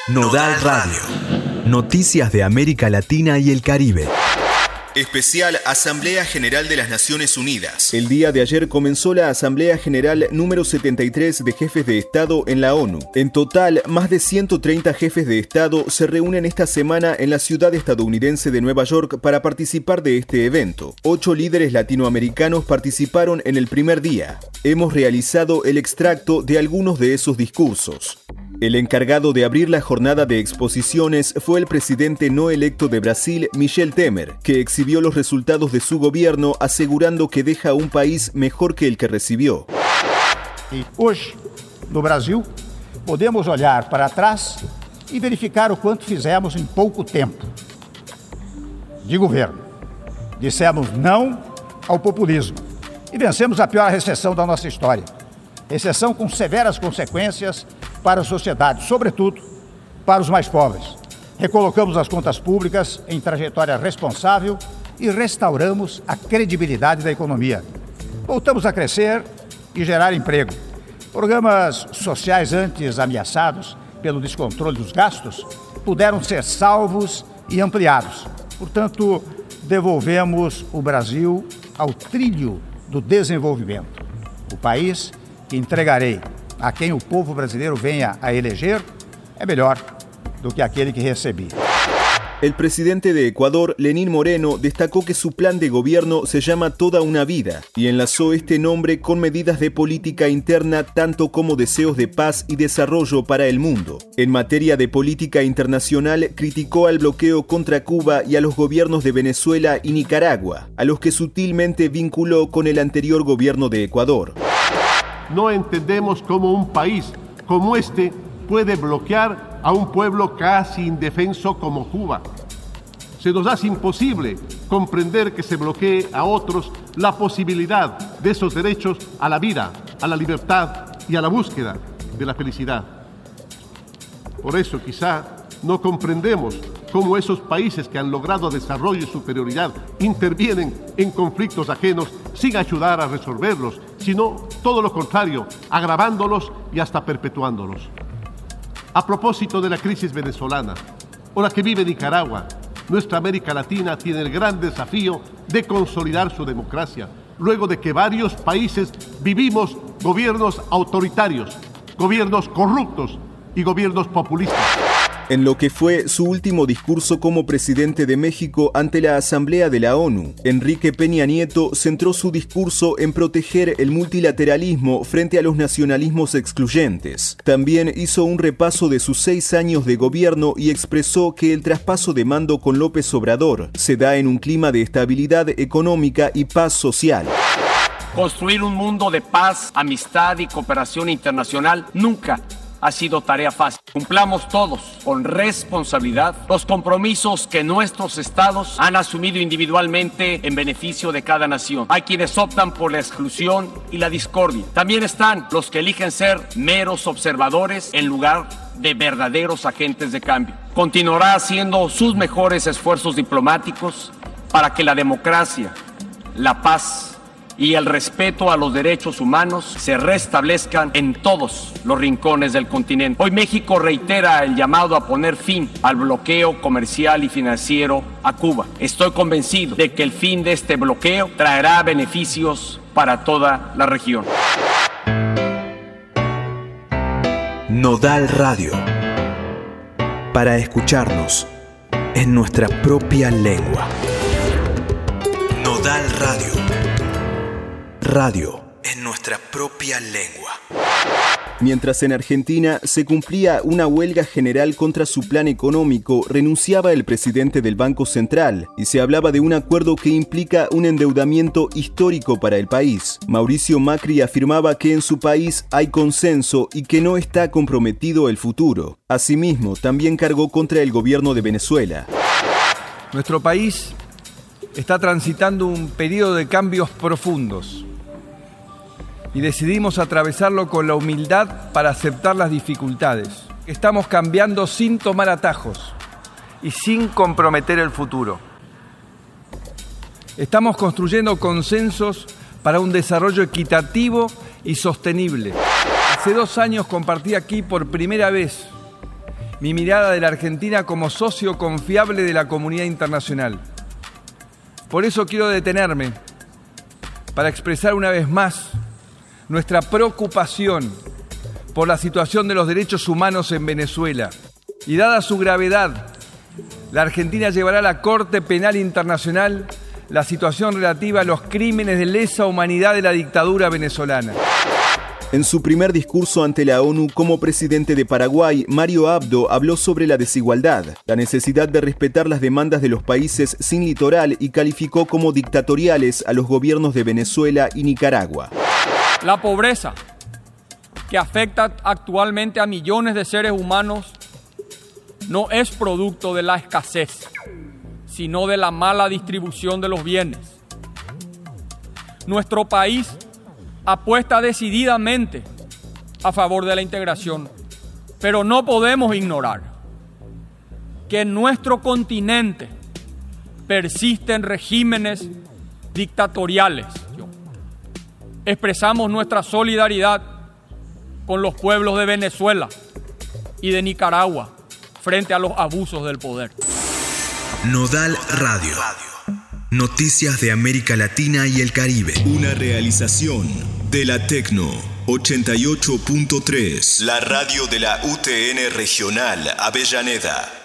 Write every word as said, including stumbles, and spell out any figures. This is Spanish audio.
Nodal Radio. Noticias de América Latina y el Caribe. Especial Asamblea General de las Naciones Unidas. El día de ayer comenzó la Asamblea General número setenta y tres de jefes de Estado en la ONU. En total, más de ciento treinta jefes de Estado se reúnen esta semana en la ciudad estadounidense de Nueva York para participar de este evento. Ocho líderes latinoamericanos participaron en el primer día. Hemos realizado el extracto de algunos de esos discursos. El encargado de abrir la jornada de exposiciones fue el presidente no electo de Brasil, Michel Temer, que exhibió los resultados de su gobierno asegurando que deja un país mejor que el que recibió. E hoje, no Brasil, podemos olhar para trás e verificar o quanto fizemos em pouco tempo de governo. Dissemos não ao populismo e vencemos a pior recessão da nossa história. Recessão com severas consequências para a sociedade, sobretudo para os mais pobres. Recolocamos as contas públicas em trajetória responsável e restauramos a credibilidade da economia. Voltamos a crescer e gerar emprego. Programas sociais antes ameaçados pelo descontrole dos gastos puderam ser salvos e ampliados. Portanto, devolvemos o Brasil ao trilho do desenvolvimento. O país que entregarei a quem o povo brasileiro venha a eleger é melhor do que aquele que recebi. El presidente de Ecuador, Lenín Moreno, destacó que su plan de gobierno se llama Toda una Vida y enlazó este nombre con medidas de política interna tanto como deseos de paz y desarrollo para el mundo. En materia de política internacional, criticó al bloqueo contra Cuba y a los gobiernos de Venezuela y Nicaragua, a los que sutilmente vinculó con el anterior gobierno de Ecuador. No entendemos cómo un país como este puede bloquear a un pueblo casi indefenso como Cuba. Se nos hace imposible comprender que se bloquee a otros la posibilidad de esos derechos a la vida, a la libertad y a la búsqueda de la felicidad. Por eso quizá no comprendemos cómo esos países que han logrado desarrollo y superioridad intervienen en conflictos ajenos sin ayudar a resolverlos, sino todo lo contrario, agravándolos y hasta perpetuándolos. A propósito de la crisis venezolana o la que vive Nicaragua, nuestra América Latina tiene el gran desafío de consolidar su democracia, luego de que varios países vivimos gobiernos autoritarios, gobiernos corruptos y gobiernos populistas. En lo que fue su último discurso como presidente de México ante la Asamblea de la ONU, Enrique Peña Nieto centró su discurso en proteger el multilateralismo frente a los nacionalismos excluyentes. También hizo un repaso de sus seis años de gobierno y expresó que el traspaso de mando con López Obrador se da en un clima de estabilidad económica y paz social. Construir un mundo de paz, amistad y cooperación internacional nunca ha sido tarea fácil. Cumplamos todos con responsabilidad los compromisos que nuestros estados han asumido individualmente en beneficio de cada nación. Hay quienes optan por la exclusión y la discordia. También están los que eligen ser meros observadores en lugar de verdaderos agentes de cambio. Continuará haciendo sus mejores esfuerzos diplomáticos para que la democracia, la paz y el respeto a los derechos humanos se restablezcan en todos los rincones del continente. Hoy México reitera el llamado a poner fin al bloqueo comercial y financiero a Cuba. Estoy convencido de que el fin de este bloqueo traerá beneficios para toda la región. Nodal Radio. Para escucharnos en nuestra propia lengua. Nodal Radio. Radio en nuestra propia lengua. Mientras en Argentina se cumplía una huelga general contra su plan económico, renunciaba el presidente del Banco Central y se hablaba de un acuerdo que implica un endeudamiento histórico para el país. Mauricio Macri afirmaba que en su país hay consenso y que no está comprometido el futuro. Asimismo, también cargó contra el gobierno de Venezuela. Nuestro país está transitando un periodo de cambios profundos y decidimos atravesarlo con la humildad para aceptar las dificultades. Estamos cambiando sin tomar atajos y sin comprometer el futuro. Estamos construyendo consensos para un desarrollo equitativo y sostenible. Hace dos años compartí aquí por primera vez mi mirada de la Argentina como socio confiable de la comunidad internacional. Por eso quiero detenerme para expresar una vez más nuestra preocupación por la situación de los derechos humanos en Venezuela. Y dada su gravedad, la Argentina llevará a la Corte Penal Internacional la situación relativa a los crímenes de lesa humanidad de la dictadura venezolana. En su primer discurso ante la ONU como presidente de Paraguay, Mario Abdo habló sobre la desigualdad, la necesidad de respetar las demandas de los países sin litoral y calificó como dictatoriales a los gobiernos de Venezuela y Nicaragua. La pobreza, que afecta actualmente a millones de seres humanos, no es producto de la escasez, sino de la mala distribución de los bienes. Nuestro país apuesta decididamente a favor de la integración, pero no podemos ignorar que en nuestro continente persisten regímenes dictatoriales. Expresamos nuestra solidaridad con los pueblos de Venezuela y de Nicaragua frente a los abusos del poder. Nodal Radio. Noticias de América Latina y el Caribe. Una realización de la Tecno ochenta y ocho punto tres. La radio de la U T N Regional Avellaneda.